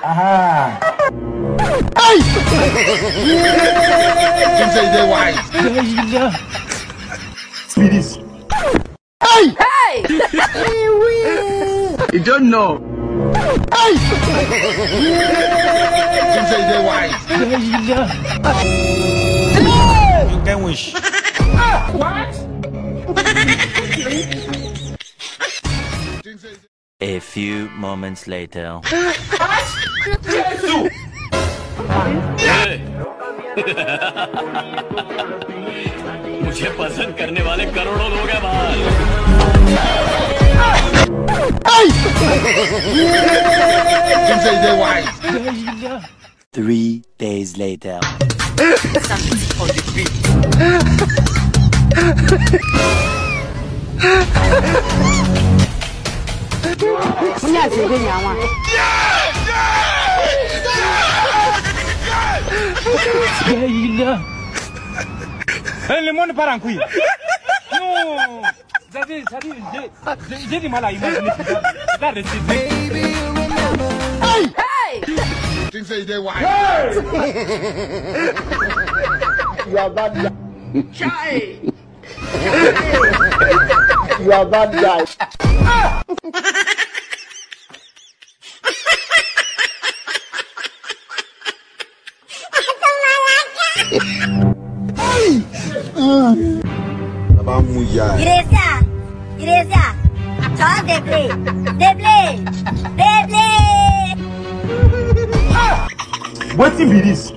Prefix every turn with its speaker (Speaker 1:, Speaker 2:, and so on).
Speaker 1: Aha.
Speaker 2: Hey!
Speaker 3: Don't say they wise.
Speaker 2: Please. Hey!
Speaker 4: Hey!
Speaker 2: You don't know. Hey!
Speaker 3: Don't say they wise.
Speaker 1: You can wish.
Speaker 4: What?
Speaker 5: A few moments later.
Speaker 6: मुझे पसंद करने वाले करोड़ों लोग हैं बाहर।
Speaker 3: Don't say they wise.
Speaker 5: 3 days later.
Speaker 1: Lemon parancui. No. Jadi malah imajinasi.
Speaker 4: Hey!
Speaker 3: Don't say they wise.
Speaker 2: You are bad guy.
Speaker 4: Chai!
Speaker 2: You are bad guy.
Speaker 7: Igreja, só deblé.
Speaker 2: What be this?